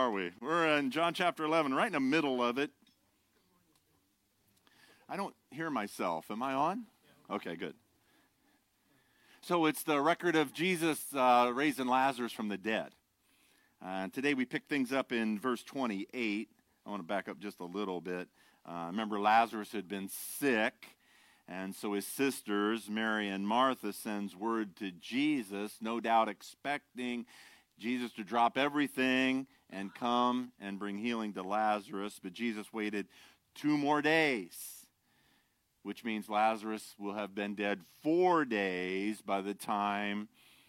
are we? We're in John chapter 11, right in the middle of it. I don't hear myself. Am I on? Okay, good. So it's the record of Jesus raising Lazarus from the dead. And today we pick things up in verse 28. I want to back up just a little bit. Remember, Lazarus had been sick, and so his sisters, Mary and Martha, sends word to Jesus, no doubt expecting Jesus to drop everything and come and bring healing to Lazarus. But Jesus waited 2 more days, which means Lazarus will have been dead 4 days by the time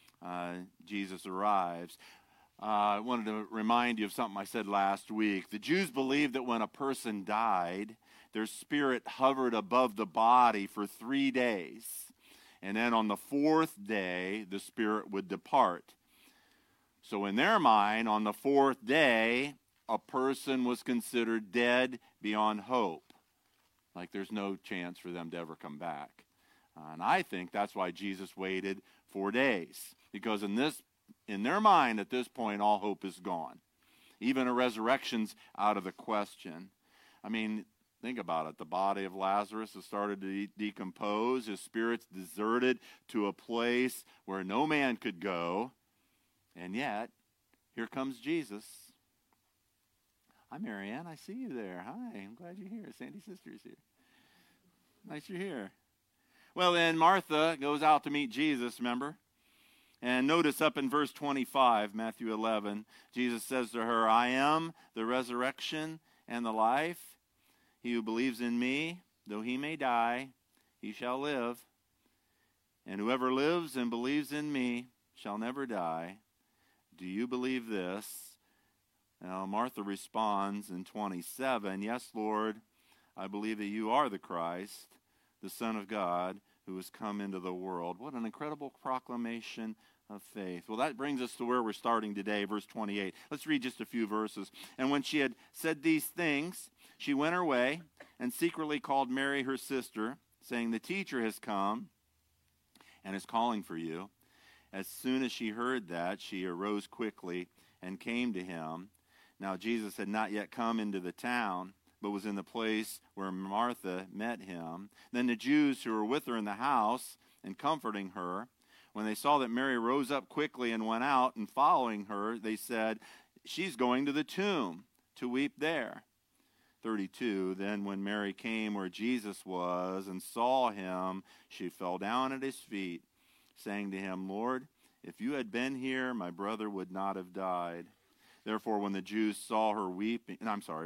Jesus arrives. I wanted to remind you of something I said last week. The Jews believed that when a person died, their spirit hovered above the body for 3 days. And then on the 4th day, the spirit would depart. So in their mind, on the 4th day, a person was considered dead beyond hope. Like there's no chance for them to ever come back. And I think that's why Jesus waited 4 days. Because in their mind, at this point, all hope is gone. Even a resurrection's out of the question. I mean, think about it. The body of Lazarus has started to decompose. His spirit's deserted to a place where no man could go. And yet, here comes Jesus. Hi, Marianne. I see you there. Hi. I'm glad you're here. Sandy's sister's here. Nice you're here. Well, then Martha goes out to meet Jesus, remember? And notice up in verse 25, Matthew 11, Jesus says to her, I am the resurrection and the life. He who believes in me, though he may die, he shall live. And whoever lives and believes in me shall never die. Do you believe this? Now Martha responds in 27, Yes, Lord, I believe that you are the Christ, the Son of God, who has come into the world. What an incredible proclamation of faith. Well, that brings us to where we're starting today, verse 28. Let's read just a few verses. And when she had said these things, she went her way and secretly called Mary, her sister, saying, The teacher has come and is calling for you. As soon as she heard that, she arose quickly and came to him. Now Jesus had not yet come into the town, but was in the place where Martha met him. Then the Jews who were with her in the house and comforting her, when they saw that Mary rose up quickly and went out, and following her, they said, She's going to the tomb to weep there. 32, then when Mary came where Jesus was and saw him, she fell down at his feet, saying to him, Lord, if you had been here, my brother would not have died. Therefore, when Jesus saw her weeping,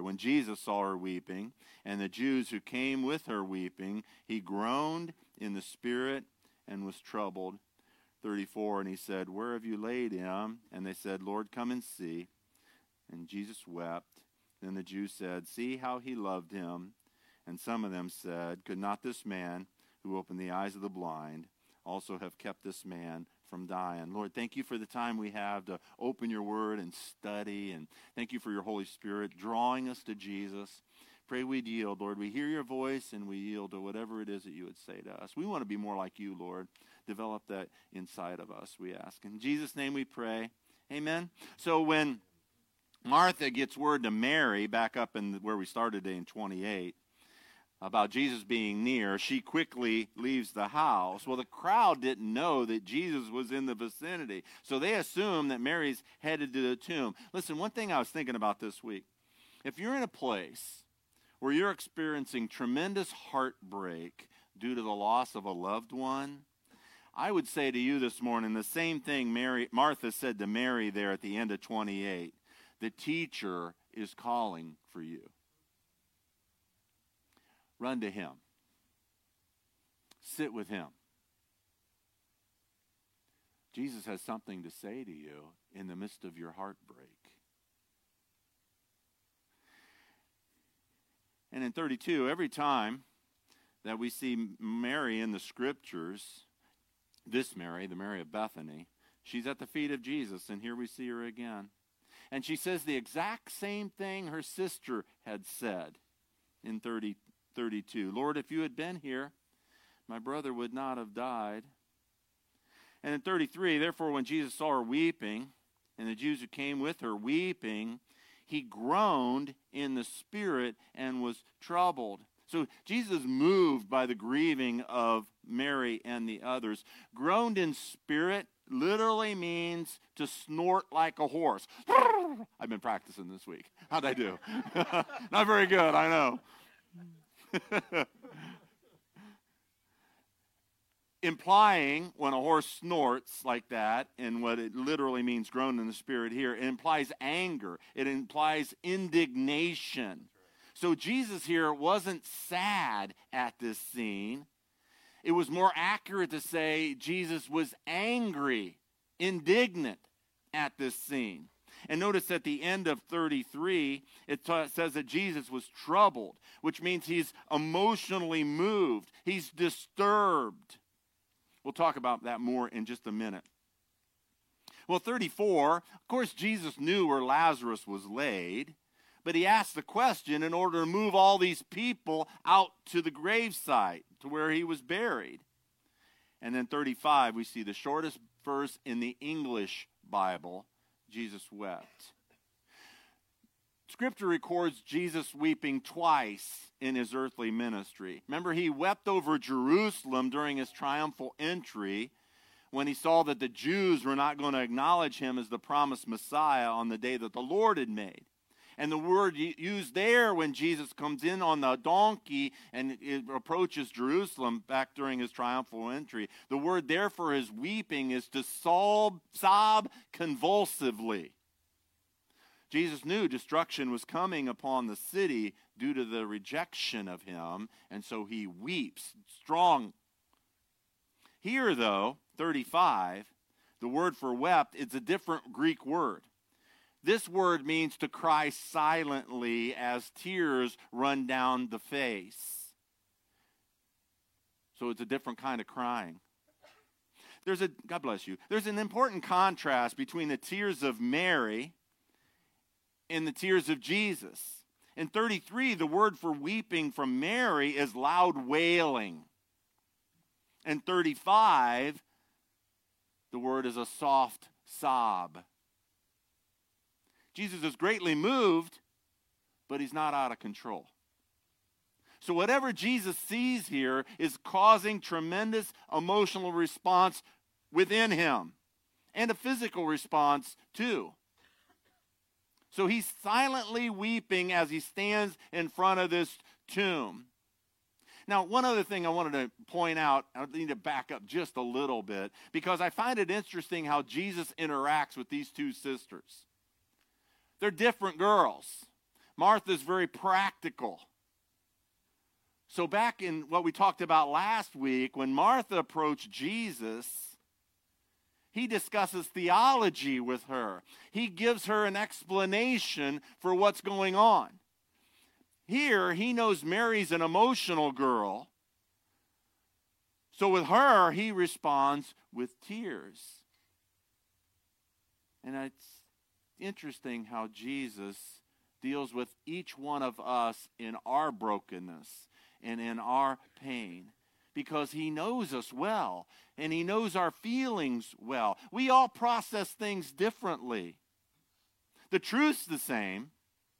and the Jews who came with her weeping, he groaned in the spirit and was troubled. 34, and he said, Where have you laid him? And they said, Lord, come and see. And Jesus wept. Then the Jews said, See how he loved him. And some of them said, Could not this man who opened the eyes of the blind also have kept this man from dying? Lord, thank you for the time we have to open your word and study, and thank you for your Holy Spirit drawing us to Jesus. Pray we'd yield, Lord. We hear your voice and we yield to whatever it is that you would say to us. We want to be more like you, Lord. Develop that inside of us, we ask. In Jesus' name we pray. Amen. So when Martha gets word to Mary, back up in where we started today in 28, about Jesus being near, she quickly leaves the house. Well, the crowd didn't know that Jesus was in the vicinity, so they assumed that Mary's headed to the tomb. Listen, one thing I was thinking about this week, if you're in a place where you're experiencing tremendous heartbreak due to the loss of a loved one, I would say to you this morning the same thing Martha said to Mary there at the end of 28. The teacher is calling for you. Run to him. Sit with him. Jesus has something to say to you in the midst of your heartbreak. And in 32, every time that we see Mary in the scriptures, this Mary, the Mary of Bethany, she's at the feet of Jesus, and here we see her again. And she says the exact same thing her sister had said in 32. Lord, if you had been here, my brother would not have died. And in 33, therefore, when Jesus saw her weeping, and the Jews who came with her weeping, he groaned in the spirit and was troubled. So Jesus, moved by the grieving of Mary and the others, groaned in spirit literally means to snort like a horse. I've been practicing this week. How'd I do? Not very good, I know. Implying, when a horse snorts like that, and what it literally means, groan in the spirit here, it implies anger. It implies indignation. So Jesus here wasn't sad at this scene. It was more accurate to say Jesus was angry, indignant at this scene. And notice at the end of 33, it says that Jesus was troubled, which means he's emotionally moved. He's disturbed. We'll talk about that more in just a minute. Well, 34, of course, Jesus knew where Lazarus was laid, but he asked the question in order to move all these people out to the gravesite, to where he was buried. And then 35, we see the shortest verse in the English Bible, Jesus wept. Scripture records Jesus weeping twice in his earthly ministry. Remember, he wept over Jerusalem during his triumphal entry when he saw that the Jews were not going to acknowledge him as the promised Messiah on the day that the Lord had made. And the word used there when Jesus comes in on the donkey and it approaches Jerusalem back during his triumphal entry, the word there for his weeping is to sob convulsively. Jesus knew destruction was coming upon the city due to the rejection of him, and so he weeps strong. Here, though, 35, the word for wept is a different Greek word. This word means to cry silently as tears run down the face. So it's a different kind of crying. God bless you. There's an important contrast between the tears of Mary and the tears of Jesus. In 33, the word for weeping from Mary is loud wailing. In 35, the word is a soft sob. Jesus is greatly moved, but he's not out of control. So whatever Jesus sees here is causing tremendous emotional response within him, and a physical response too. So he's silently weeping as he stands in front of this tomb. Now, one other thing I wanted to point out, I need to back up just a little bit, because I find it interesting how Jesus interacts with these two sisters. They're different girls. Martha's very practical. So back in what we talked about last week, when Martha approached Jesus, he discusses theology with her. He gives her an explanation for what's going on. Here, he knows Mary's an emotional girl. So with her, he responds with tears. And it's interesting how Jesus deals with each one of us in our brokenness and in our pain, because he knows us well and he knows our feelings well. We all process things differently. The truth's the same,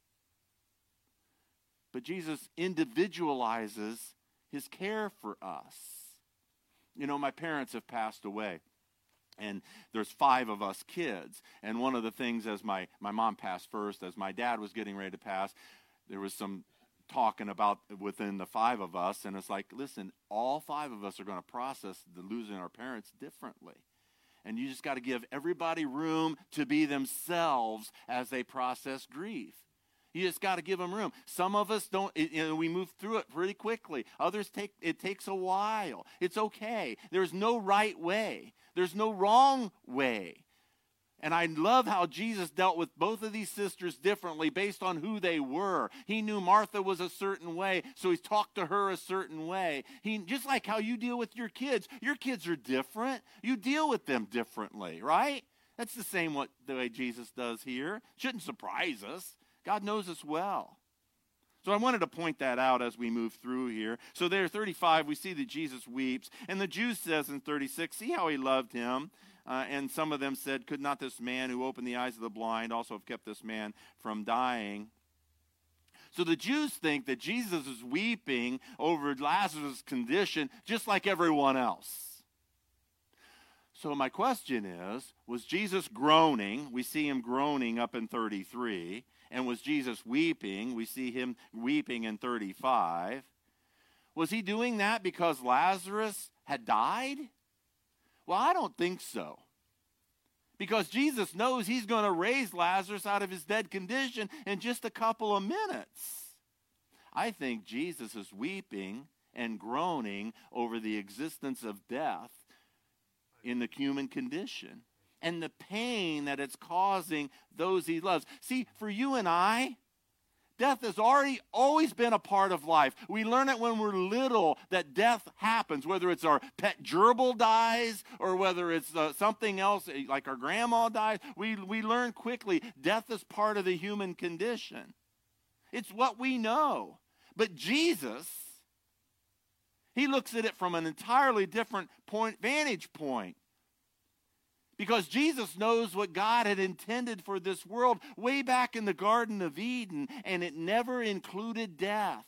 but Jesus individualizes his care for us. You know, my parents have passed away, and there's 5 of us kids. And one of the things, as my mom passed first, as my dad was getting ready to pass, there was some talking about within the 5 of us, and it's like, listen, all 5 of us are going to process the losing our parents differently. And you just got to give everybody room to be themselves as they process grief. You just got to give them room. Some of us don't, we move through it pretty quickly. Others it takes a while. It's okay. There's no right way. There's no wrong way. And I love how Jesus dealt with both of these sisters differently based on who they were. He knew Martha was a certain way, so he talked to her a certain way. Just like how you deal with your kids are different. You deal with them differently, right? That's the same the way Jesus does here. Shouldn't surprise us. God knows us well. So I wanted to point that out as we move through here. So there, 35, we see that Jesus weeps. And the Jews says in 36, see how he loved him. And some of them said, could not this man who opened the eyes of the blind also have kept this man from dying? So the Jews think that Jesus is weeping over Lazarus' condition just like everyone else. So my question is, was Jesus groaning? We see him groaning up in 33. And was Jesus weeping? We see him weeping in 35. Was he doing that because Lazarus had died? Well, I don't think so. Because Jesus knows he's going to raise Lazarus out of his dead condition in just a couple of minutes. I think Jesus is weeping and groaning over the existence of death in the human condition and the pain that it's causing those he loves. See, for you and I, death has always been a part of life. We learn it when we're little that death happens, whether it's our pet gerbil dies or whether it's something else like our grandma dies. We learn quickly death is part of the human condition. It's what we know. But Jesus, he looks at it from an entirely different vantage point. Because Jesus knows what God had intended for this world way back in the Garden of Eden, and it never included death.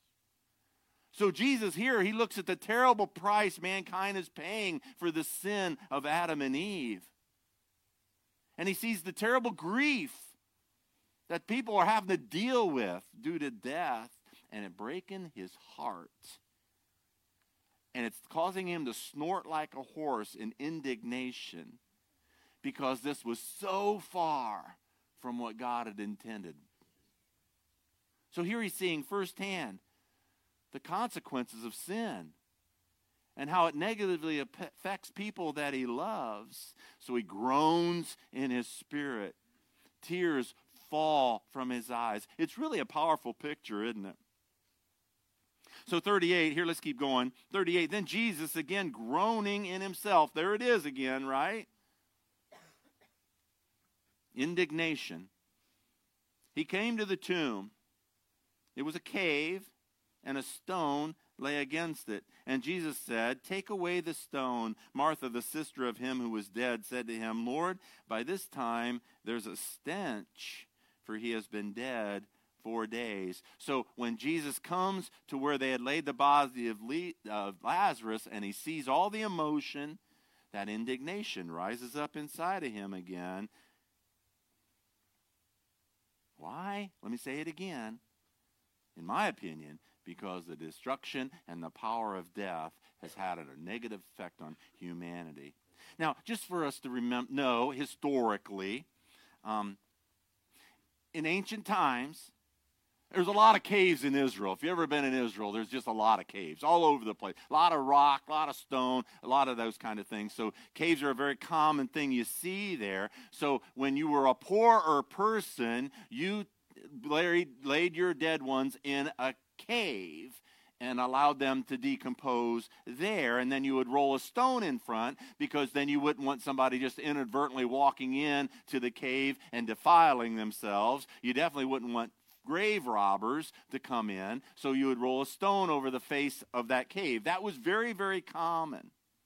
So Jesus here, he looks at the terrible price mankind is paying for the sin of Adam and Eve. And he sees the terrible grief that people are having to deal with due to death, and it breaking his heart. And it's causing him to snort like a horse in indignation, because this was so far from what God had intended. So here he's seeing firsthand the consequences of sin and how it negatively affects people that he loves. So he groans in his spirit. Tears fall from his eyes. It's really a powerful picture, isn't it? So 38, here let's keep going. 38, then Jesus again groaning in himself. There it is again, right? Indignation. He came to the tomb. It was a cave, and a stone lay against it. And Jesus said, take away the stone. Martha, the sister of him who was dead, said to him, Lord, by this time there's a stench, for he has been dead 4 days. So when Jesus comes to where they had laid the body of Lazarus, and he sees all the emotion, that indignation rises up inside of him again. Why? Let me say it again. In my opinion, because the destruction and the power of death has had a negative effect on humanity. Now, just for us to know historically, in ancient times, there's a lot of caves in Israel. If you've ever been in Israel, there's just a lot of caves all over the place. A lot of rock, a lot of stone, a lot of those kind of things. So caves are a very common thing you see there. So when you were a poorer person, you laid your dead ones in a cave and allowed them to decompose there. And then you would roll a stone in front, because then you wouldn't want somebody just inadvertently walking in to the cave and defiling themselves. You definitely wouldn't want grave robbers to come in, so you would roll a stone over the face of that cave. That was very, very common.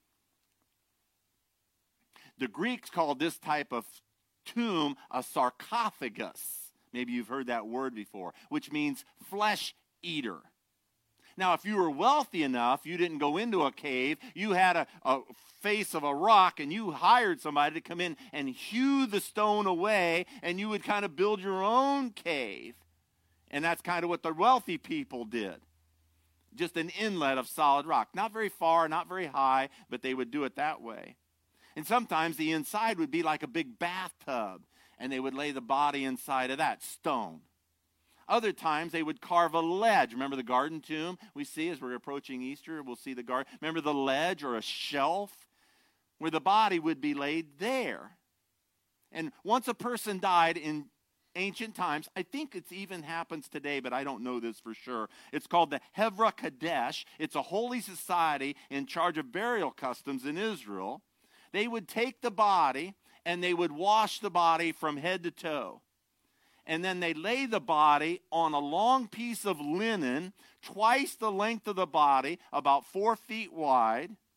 The Greeks called this type of tomb a sarcophagus. Maybe you've heard that word before, which means flesh eater. Now, if you were wealthy enough, you didn't go into a cave, you had a face of a rock, and you hired somebody to come in and hew the stone away, and you would kind of build your own cave. And that's kind of what the wealthy people did. Just an inlet of solid rock. Not very far, not very high, but they would do it that way. And sometimes the inside would be like a big bathtub, and they would lay the body inside of that stone. Other times they would carve a ledge. Remember the garden tomb we see as we're approaching Easter? We'll see the garden. Remember the ledge or a shelf where the body would be laid there. And once a person died in ancient times, I think it even happens today, but I don't know this for sure. It's called the Hevra Kadesh. It's a holy society in charge of burial customs in Israel. They would take the body and they would wash the body from head to toe. And then they lay the body on a long piece of linen, twice the length of the body, about 4 feet wide.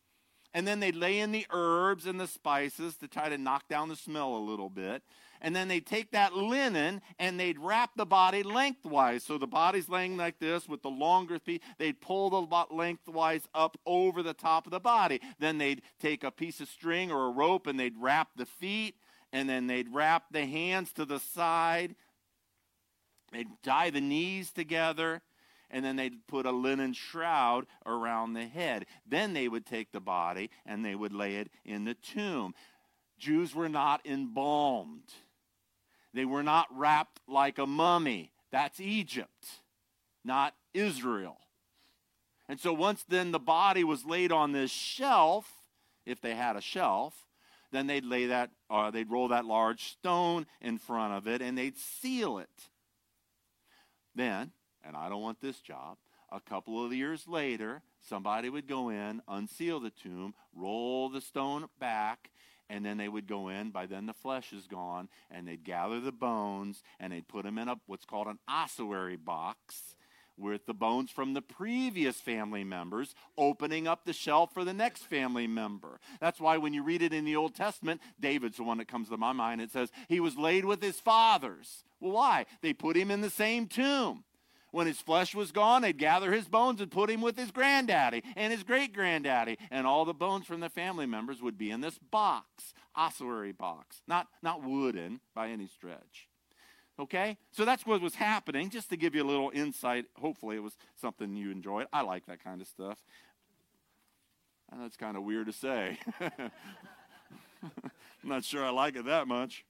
And then they'd lay in the herbs and the spices to try to knock down the smell a little bit. And then they'd take that linen and they'd wrap the body lengthwise. So the body's laying like this with the longer feet. They'd pull the lengthwise up over the top of the body. Then they'd take a piece of string or a rope and they'd wrap the feet. And then they'd wrap the hands to the side. They'd tie the knees together. And then they'd put a linen shroud around the head. Then they would take the body and they would lay it in the tomb. Jews were not embalmed. They were not wrapped like a mummy. That's Egypt, not Israel. And so once then the body was laid on this shelf, if they had a shelf, then they'd lay that, they'd roll that large stone in front of it and they'd seal it. Then, and I don't want this job, a couple of years later, somebody would go in, unseal the tomb, roll the stone back, and then they would go in. By then the flesh is gone, and they'd gather the bones, and they'd put them in what's called an ossuary box with the bones from the previous family members, opening up the shelf for the next family member. That's why when you read it in the Old Testament, David's the one that comes to my mind. It says, he was laid with his fathers. Well, why? They put him in the same tomb. When his flesh was gone, they'd gather his bones and put him with his granddaddy and his great-granddaddy. And all the bones from the family members would be in this box, ossuary box, not wooden by any stretch. Okay? So that's what was happening, just to give you a little insight. Hopefully it was something you enjoyed. I like that kind of stuff. I know it's kind of weird to say. I'm not sure I like it that much.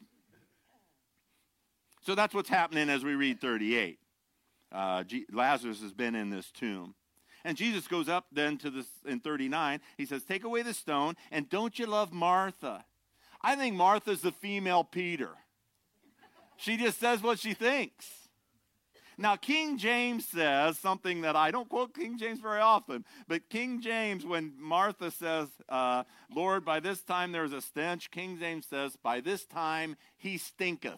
So that's what's happening as we read 38. Lazarus has been in this tomb. And Jesus goes up then to this in 39. He says, take away the stone, and don't you love Martha? I think Martha's the female Peter. She just says what she thinks. Now, King James says something that I don't quote King James very often, but King James, when Martha says, Lord, by this time there's a stench, King James says, by this time he stinketh.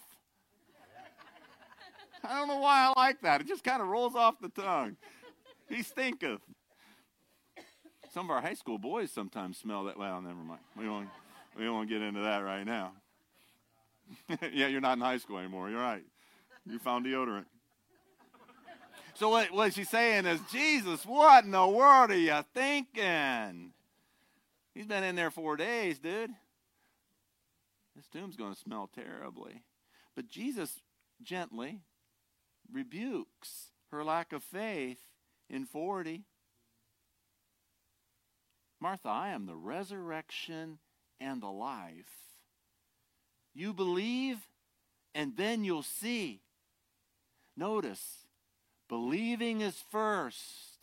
I don't know why I like that. It just kind of rolls off the tongue. He stinketh. Some of our high school boys sometimes smell that. Well, never mind. We don't want to get into that right now. Yeah, you're not in high school anymore. You're right. You found deodorant. So what she's saying is, Jesus, what in the world are you thinking? He's been in there 4 days, dude. This tomb's going to smell terribly. But Jesus gently rebukes her lack of faith in 40. Martha, I am the resurrection and the life. You believe, and then you'll see. Notice, believing is first.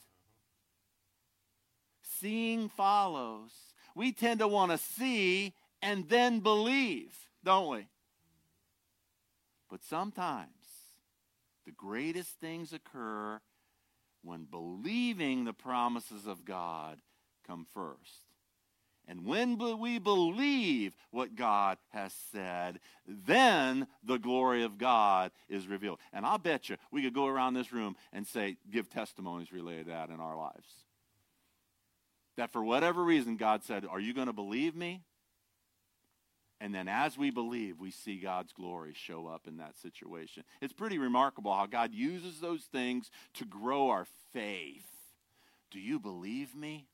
Seeing follows. We tend to want to see and then believe, don't we? But sometimes the greatest things occur when believing the promises of God come first. And when we believe what God has said, then the glory of God is revealed. And I'll bet you we could go around this room and give testimonies related to that in our lives. That for whatever reason God said, are you going to believe me? And then as we believe, we see God's glory show up in that situation. It's pretty remarkable how God uses those things to grow our faith. Do you believe me?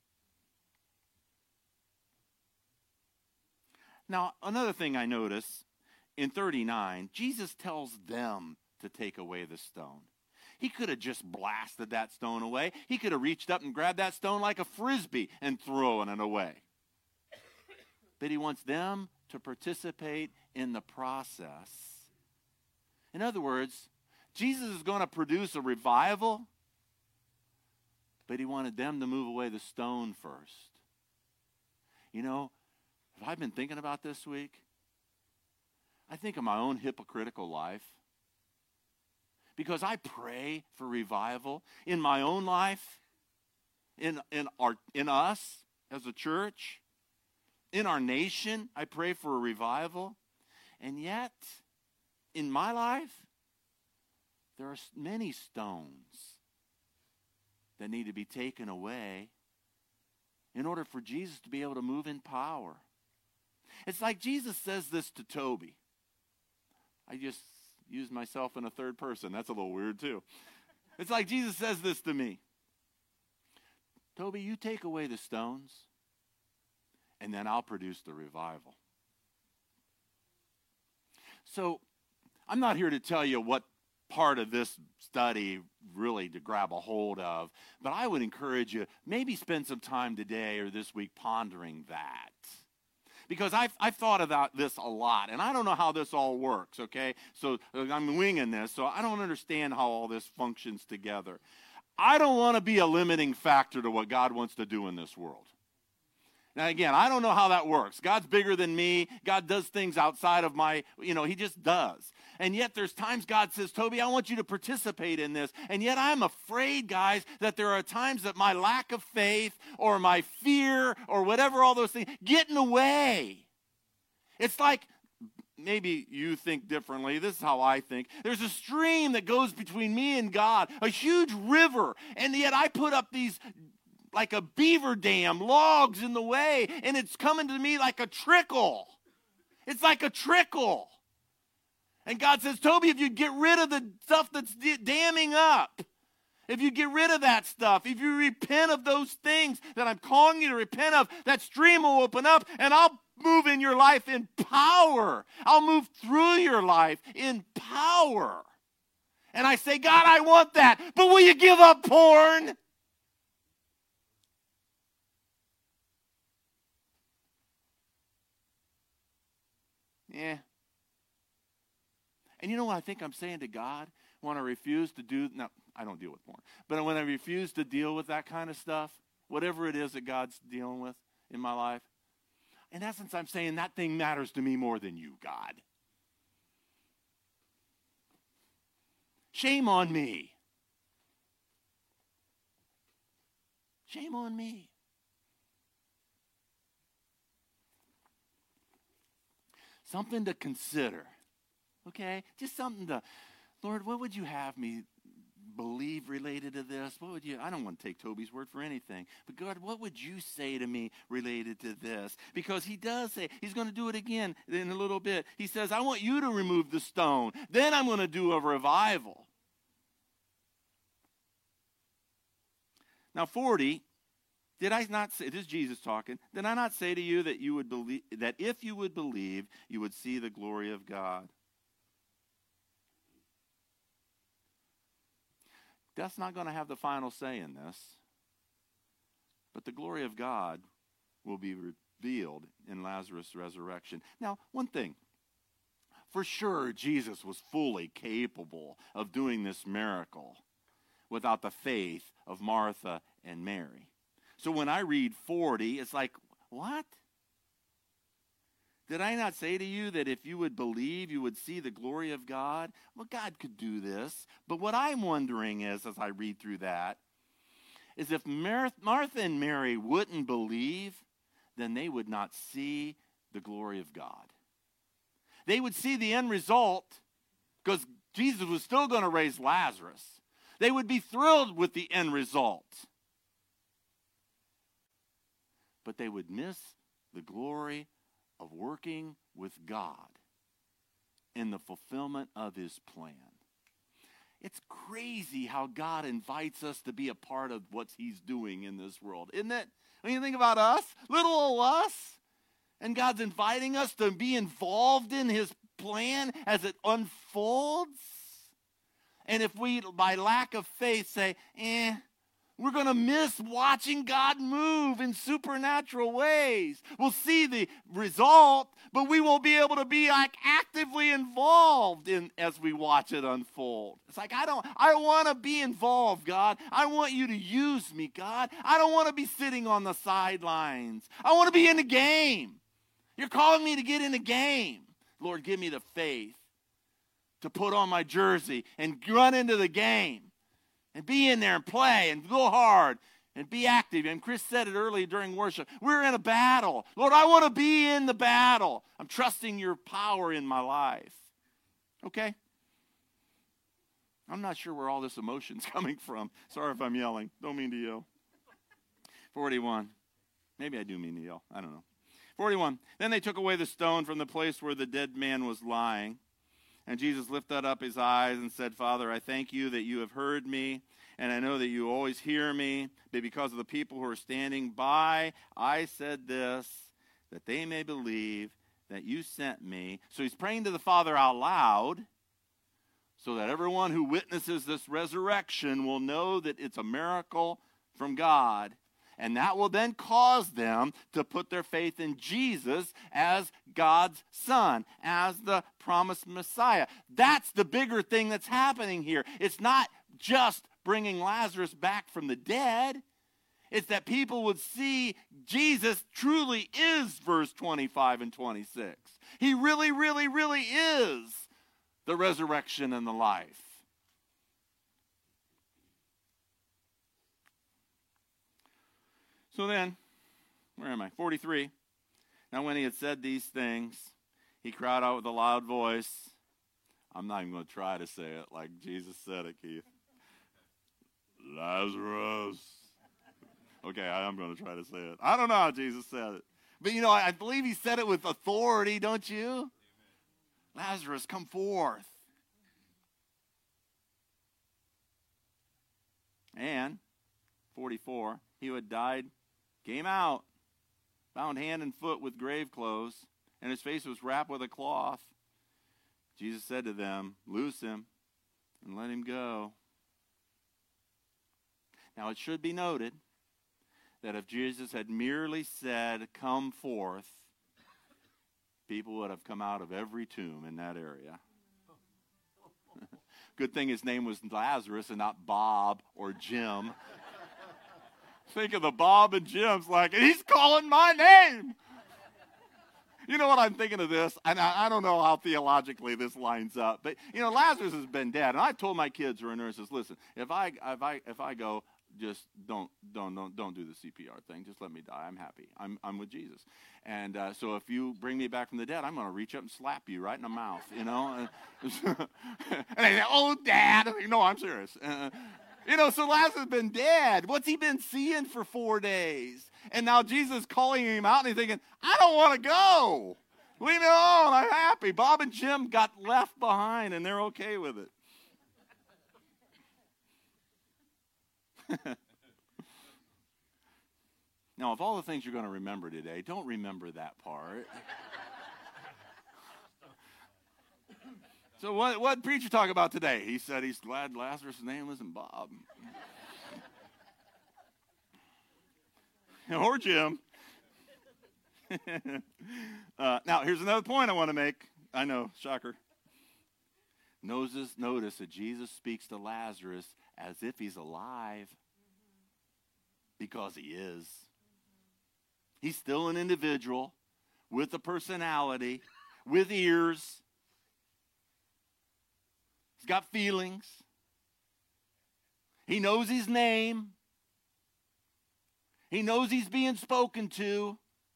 Now, another thing I notice in 39, Jesus tells them to take away the stone. He could have just blasted that stone away. He could have reached up and grabbed that stone like a frisbee and thrown it away. But he wants them to participate in the process. In other words, Jesus is going to produce a revival, but he wanted them to move away the stone first. You know, have I been thinking about this week? I think of my own hypocritical life. Because I pray for revival in my own life, in us as a church, in our nation. I pray for a revival. And yet, in my life, there are many stones that need to be taken away in order for Jesus to be able to move in power. It's like Jesus says this to Toby. I just used myself in a third person. That's a little weird too. It's like Jesus says this to me. Toby, you take away the stones, and then I'll produce the revival. So I'm not here to tell you what part of this study really to grab a hold of, but I would encourage you, maybe spend some time today or this week pondering that. Because I've thought about this a lot, and I don't know how this all works, okay? So I'm winging this, so I don't understand how all this functions together. I don't want to be a limiting factor to what God wants to do in this world. Now, again, I don't know how that works. God's bigger than me. God does things outside of my, he just does. And yet there's times God says, Toby, I want you to participate in this. And yet I'm afraid, guys, that there are times that my lack of faith or my fear or whatever, all those things, get in the way. It's like, maybe you think differently. This is how I think. There's a stream that goes between me and God, a huge river. And yet I put up these like a beaver dam, logs in the way, and it's coming to me like a trickle. It's like a trickle. And God says, Toby, if you get rid of the stuff that's damming up, if you get rid of that stuff, if you repent of those things that I'm calling you to repent of, that stream will open up, and I'll move in your life in power. I'll move through your life in power. And I say, God, I want that, but will you give up porn? Yeah. And you know what I think I'm saying to God? When I refuse to do, no, I don't deal with porn, but when I refuse to deal with that kind of stuff, whatever it is that God's dealing with in my life, in essence, I'm saying that thing matters to me more than you, God. Shame on me. Shame on me. Something to consider, okay? Just something to, Lord, what would you have me believe related to this? I don't want to take Toby's word for anything, but God, what would you say to me related to this? Because he does say, he's going to do it again in a little bit. He says, I want you to remove the stone. Then I'm going to do a revival. Now 40, did I not say, this is Jesus talking, did I not say to you that you would believe, that if you would believe, you would see the glory of God? Death's not going to have the final say in this, but the glory of God will be revealed in Lazarus' resurrection. Now, one thing, for sure Jesus was fully capable of doing this miracle without the faith of Martha and Mary. So when I read 40, it's like, what? Did I not say to you that if you would believe, you would see the glory of God? Well, God could do this. But what I'm wondering is, as I read through that, is if Martha and Mary wouldn't believe, then they would not see the glory of God. They would see the end result because Jesus was still going to raise Lazarus. They would be thrilled with the end result. But they would miss the glory of working with God in the fulfillment of his plan. It's crazy how God invites us to be a part of what he's doing in this world, isn't it? When you think about us, little old us, and God's inviting us to be involved in his plan as it unfolds. And if we, by lack of faith, say, we're going to miss watching God move in supernatural ways. We'll see the result, but we won't be able to be like actively involved in as we watch it unfold. It's like, I want to be involved, God. I want you to use me, God. I don't want to be sitting on the sidelines. I want to be in the game. You're calling me to get in the game. Lord, give me the faith to put on my jersey and run into the game. And be in there and play and go hard and be active. And Chris said it earlier during worship. We're in a battle. Lord, I want to be in the battle. I'm trusting your power in my life. Okay? I'm not sure where all this emotion's coming from. Sorry if I'm yelling. Don't mean to yell. 41. Maybe I do mean to yell. I don't know. 41. Then they took away the stone from the place where the dead man was lying. And Jesus lifted up his eyes and said, Father, I thank you that you have heard me, and I know that you always hear me. But because of the people who are standing by, I said this, that they may believe that you sent me. So he's praying to the Father out loud, so that everyone who witnesses this resurrection will know that it's a miracle from God. And that will then cause them to put their faith in Jesus as God's Son, as the promised Messiah. That's the bigger thing that's happening here. It's not just bringing Lazarus back from the dead. It's that people would see Jesus truly is verse 25 and 26. He really, really, really is the resurrection and the life. So then, where am I? 43. Now when he had said these things, he cried out with a loud voice. I'm not even going to try to say it like Jesus said it, Keith. Lazarus. Okay, I'm going to try to say it. I don't know how Jesus said it. But I believe he said it with authority, don't you? Amen. Lazarus, come forth. And, 44, he who had died came out, bound hand and foot with grave clothes, and his face was wrapped with a cloth. Jesus said to them, loose him and let him go. Now it should be noted that if Jesus had merely said, come forth, people would have come out of every tomb in that area. Good thing his name was Lazarus and not Bob or Jim. Think of the Bob and Jim's like, he's calling my name. You know what I'm thinking of this? And I don't know how theologically this lines up. But, Lazarus has been dead. And I told my kids who are nurses, listen, if I go, just don't do the CPR thing. Just let me die. I'm happy. I'm with Jesus. And so if you bring me back from the dead, I'm going to reach up and slap you right in the mouth, And they say, oh, Dad. No, I'm serious. So Lazarus has been dead. What's he been seeing for 4 days? And now Jesus is calling him out, and he's thinking, I don't want to go. Leave me alone. I'm happy. Bob and Jim got left behind, and they're okay with it. Now, of all the things you're going to remember today, don't remember that part. So what did preacher talk about today? He said he's glad Lazarus' name wasn't Bob. Or Jim. Now, here's another point I want to make. I know, shocker. Notice that Jesus speaks to Lazarus as if he's alive, because he is. He's still an individual with a personality, with ears. He's got feelings. He knows his name. He knows he's being spoken to.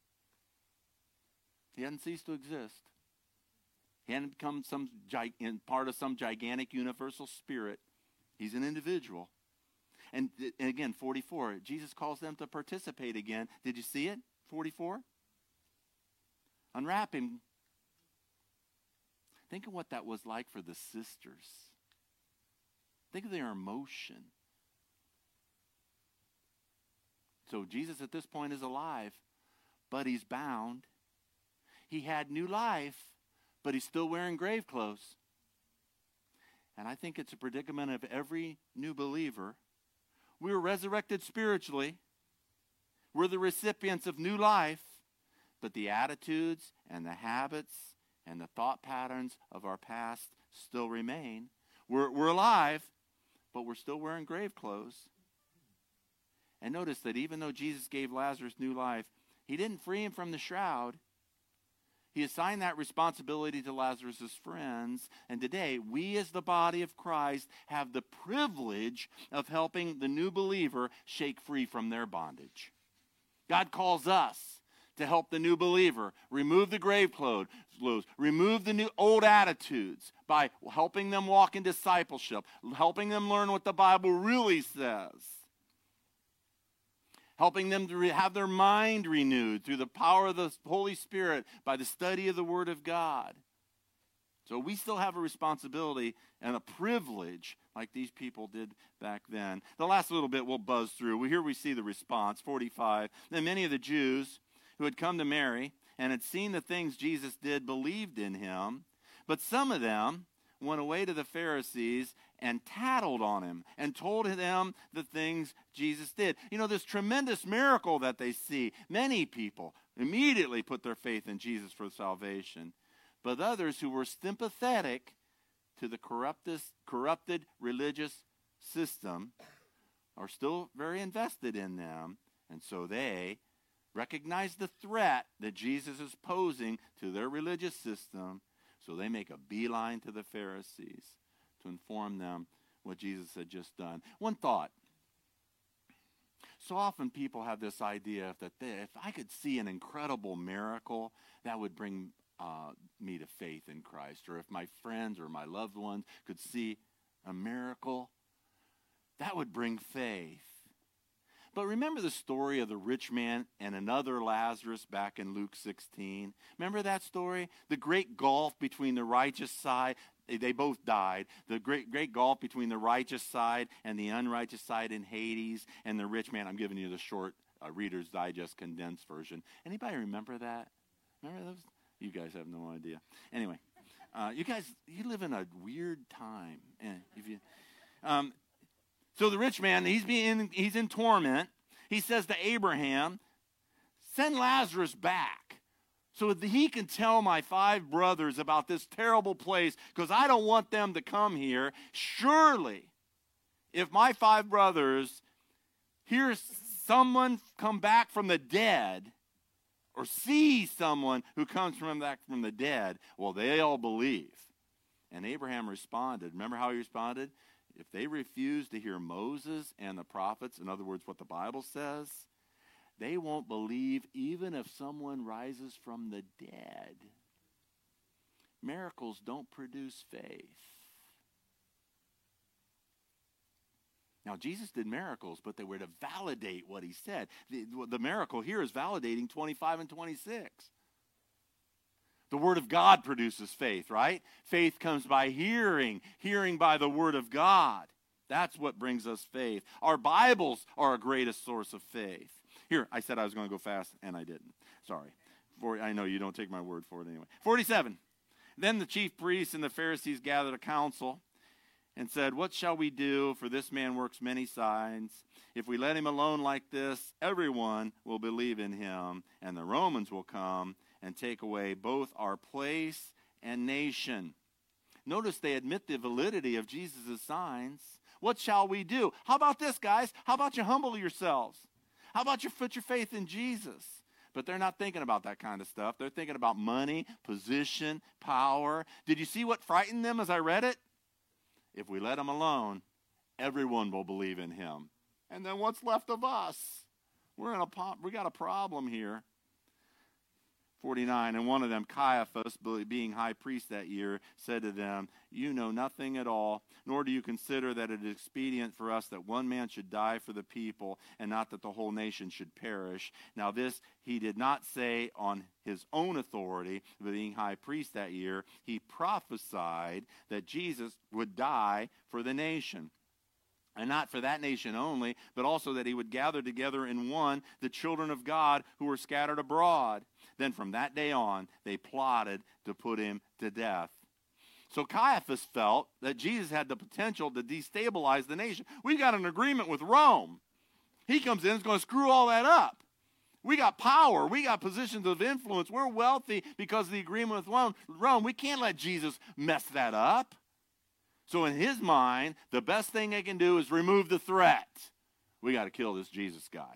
He hadn't ceased to exist. He hadn't become part of some gigantic universal spirit. He's an individual. And again, 44, Jesus calls them to participate again. Did you see it? 44? Unwrap him. Think of what that was like for the sisters. Think of their emotion. So Jesus at this point is alive, but he's bound. He had new life, but he's still wearing grave clothes. And I think it's a predicament of every new believer. We were resurrected spiritually. We're the recipients of new life, but the attitudes and the habits and the thought patterns of our past still remain. We're alive, but we're still wearing grave clothes. And notice that even though Jesus gave Lazarus new life, he didn't free him from the shroud. He assigned that responsibility to Lazarus' friends. And today, we as the body of Christ have the privilege of helping the new believer shake free from their bondage. God calls us to help the new believer remove the grave clothes, remove the new old attitudes by helping them walk in discipleship, helping them learn what the Bible really says, helping them to have their mind renewed through the power of the Holy Spirit by the study of the Word of God. So we still have a responsibility and a privilege like these people did back then. The last little bit we'll buzz through. Here we see the response, 45. Then many of the Jews who had come to Mary and had seen the things Jesus did believed in him, but some of them went away to the Pharisees and tattled on him and told them the things Jesus did. You know, this tremendous miracle that they see, many people immediately put their faith in Jesus for salvation. But others who were sympathetic to the corrupted religious system are still very invested in them, and so they recognize the threat that Jesus is posing to their religious system, so they make a beeline to the Pharisees to inform them what Jesus had just done. One thought. So often people have this idea that if I could see an incredible miracle, that would bring me to faith in Christ. Or if my friends or my loved ones could see a miracle, that would bring faith. But remember the story of the rich man and another Lazarus back in Luke 16? Remember that story? The great gulf between the righteous side. They both died. The great gulf between the righteous side and the unrighteous side in Hades, and the rich man. I'm giving you the short Reader's Digest condensed version. Anybody remember that? Remember those? You guys have no idea. Anyway, you live in a weird time. So the rich man, he's in torment. He says to Abraham, send Lazarus back so that he can tell my 5 brothers about this terrible place, because I don't want them to come here. Surely, if my 5 brothers hear someone come back from the dead, or see someone who comes back from the dead, well, they all believe. And Abraham responded. Remember how he responded? If they refuse to hear Moses and the prophets, in other words, what the Bible says, they won't believe even if someone rises from the dead. Miracles don't produce faith. Now, Jesus did miracles, but they were to validate what he said. The miracle here is validating 25 and 26. The Word of God produces faith, right? Faith comes by hearing, hearing by the Word of God. That's what brings us faith. Our Bibles are our greatest source of faith. Here, I said I was going to go fast, and I didn't. Sorry. I know you don't take my word for it anyway. 47. Then the chief priests and the Pharisees gathered a council and said, what shall we do? For this man works many signs. If we let him alone like this, everyone will believe in him, and the Romans will come and take away both our place and nation. Notice they admit the validity of Jesus' signs. What shall we do? How about this, guys? How about you humble yourselves? How about you put your faith in Jesus? But they're not thinking about that kind of stuff. They're thinking about money, position, power. Did you see what frightened them as I read it? If we let him alone, everyone will believe in him. And then what's left of us? We got a problem here. 49, and one of them, Caiaphas, being high priest that year, said to them, you know nothing at all, nor do you consider that it is expedient for us that one man should die for the people, and not that the whole nation should perish. Now this he did not say on his own authority, but being high priest that year, he prophesied that Jesus would die for the nation. And not for that nation only, but also that he would gather together in one the children of God who were scattered abroad. Then from that day on, they plotted to put him to death. So Caiaphas felt that Jesus had the potential to destabilize the nation. We've got an agreement with Rome. He comes in and is going to screw all that up. We got power. We got positions of influence. We're wealthy because of the agreement with Rome. We can't let Jesus mess that up. So in his mind, the best thing they can do is remove the threat. We got to kill this Jesus guy.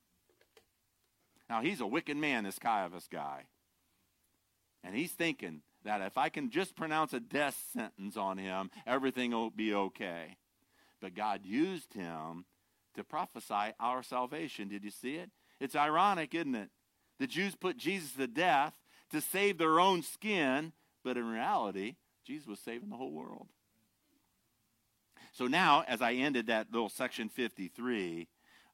Now, he's a wicked man, this Caiaphas guy. And he's thinking that if I can just pronounce a death sentence on him, everything will be okay. But God used him to prophesy our salvation. Did you see it? It's ironic, isn't it? The Jews put Jesus to death to save their own skin, but in reality, Jesus was saving the whole world. So now, as I ended that little section 53,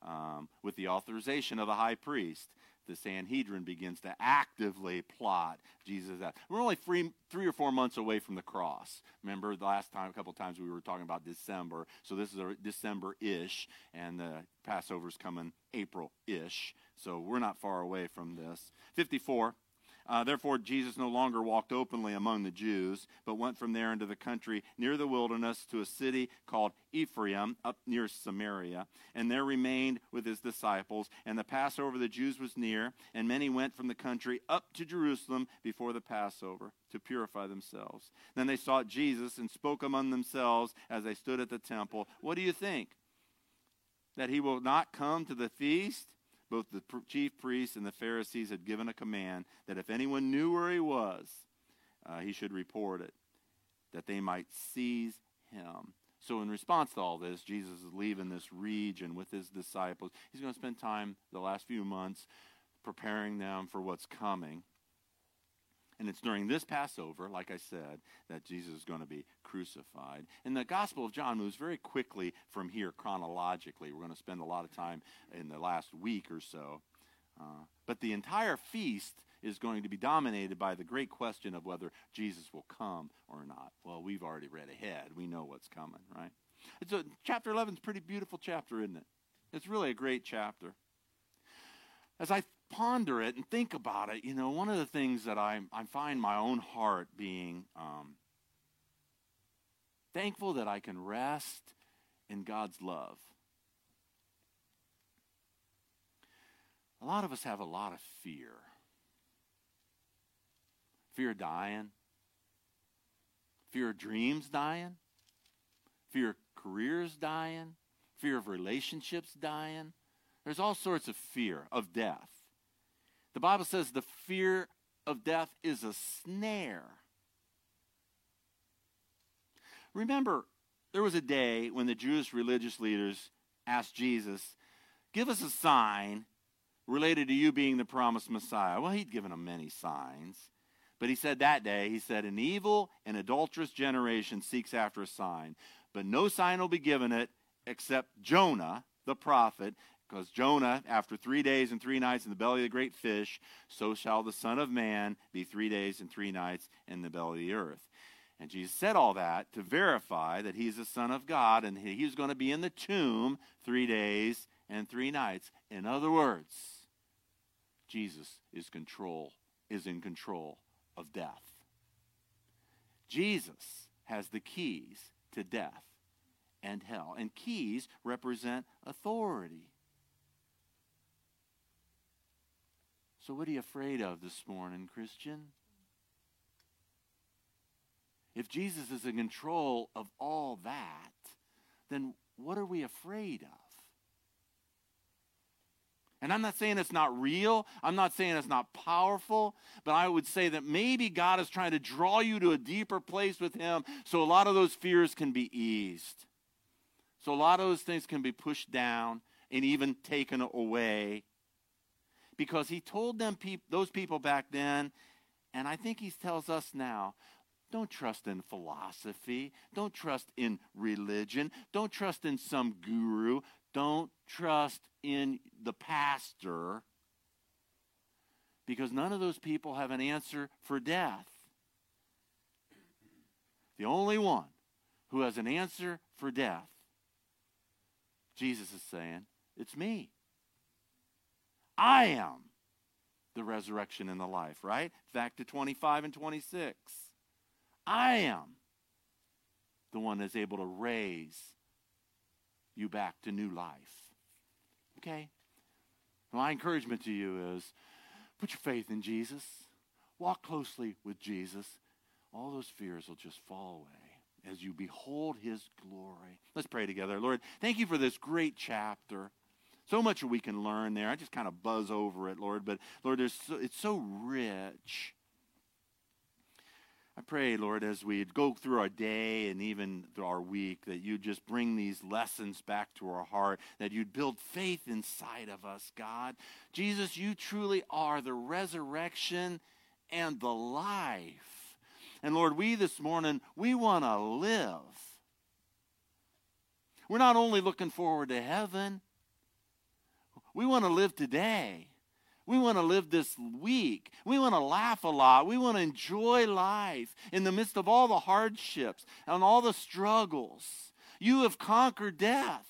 with the authorization of the high priest, the Sanhedrin begins to actively plot Jesus' death. We're only 3 or 4 months away from the cross. Remember the last time, a couple times we were talking about December. So this is a December-ish, and the Passover's coming April-ish. So we're not far away from this. 54. Therefore, Jesus no longer walked openly among the Jews, but went from there into the country near the wilderness to a city called Ephraim, up near Samaria, and there remained with his disciples. And the Passover of the Jews was near, and many went from the country up to Jerusalem before the Passover to purify themselves. Then they sought Jesus and spoke among themselves as they stood at the temple. What do you think? That he will not come to the feast? Both the chief priests and the Pharisees had given a command that if anyone knew where he was, he should report it, that they might seize him. So in response to all this, Jesus is leaving this region with his disciples. He's going to spend time the last few months preparing them for what's coming. And it's during this Passover, like I said, that Jesus is going to be crucified. And the Gospel of John moves very quickly from here chronologically. We're going to spend a lot of time in the last week or so. But the entire feast is going to be dominated by the great question of whether Jesus will come or not. Well, we've already read ahead. We know what's coming, right? Chapter 11 is a pretty beautiful chapter, isn't it? It's really a great chapter. As I ponder it and think about it, you know, one of the things that I find my own heart being thankful that I can rest in God's love. A lot of us have a lot of fear. Fear of dying. Fear of dreams dying. Fear of careers dying. Fear of relationships dying. There's all sorts of fear of death. The Bible says the fear of death is a snare. Remember, there was a day when the Jewish religious leaders asked Jesus, give us a sign related to you being the promised Messiah. Well, he'd given them many signs. But he said that day, he said, an evil and adulterous generation seeks after a sign, but no sign will be given it except Jonah, the prophet. Because Jonah, after 3 days and 3 nights in the belly of the great fish, so shall the Son of Man be 3 days and 3 nights in the belly of the earth. And Jesus said all that to verify that he's the Son of God and he was going to be in the tomb 3 days and 3 nights. In other words, Jesus is in control of death. Jesus has the keys to death and hell. And keys represent authority. So what are you afraid of this morning, Christian? If Jesus is in control of all that, then what are we afraid of? And I'm not saying it's not real. I'm not saying it's not powerful. But I would say that maybe God is trying to draw you to a deeper place with him so a lot of those fears can be eased. So a lot of those things can be pushed down and even taken away. Because he told them, those people back then, and I think he tells us now, don't trust in philosophy. Don't trust in religion. Don't trust in some guru. Don't trust in the pastor. Because none of those people have an answer for death. The only one who has an answer for death, Jesus is saying, it's me. I am the resurrection and the life, right? Back to 25 and 26. I am the one that's able to raise you back to new life. Okay? My encouragement to you is put your faith in Jesus. Walk closely with Jesus. All those fears will just fall away as you behold his glory. Let's pray together. Lord, thank you for this great chapter. So much we can learn there. I just kind of buzz over it, Lord. But, Lord, it's so rich. I pray, Lord, as we go through our day and even through our week, that you just bring these lessons back to our heart, that you'd build faith inside of us, God. Jesus, you truly are the resurrection and the life. And, Lord, we this morning, we want to live. We're not only looking forward to heaven, We want to live today. We want to live this week. We want to laugh a lot. We want to enjoy life in the midst of all the hardships and all the struggles. You have conquered death.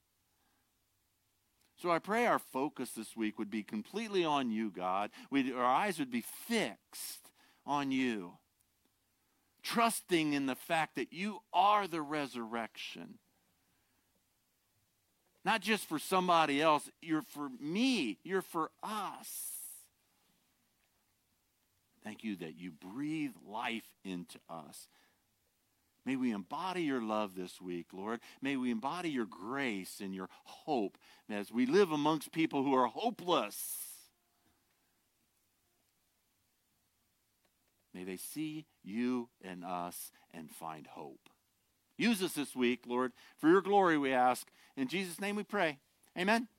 So I pray our focus this week would be completely on you, God. Our eyes would be fixed on you, trusting in the fact that you are the resurrection. Not just for somebody else, you're for me, you're for us. Thank you that you breathe life into us. May we embody your love this week, Lord. May we embody your grace and your hope as we live amongst people who are hopeless. May they see you and us and find hope. Use us this week, Lord. For your glory we ask. In Jesus' name we pray. Amen.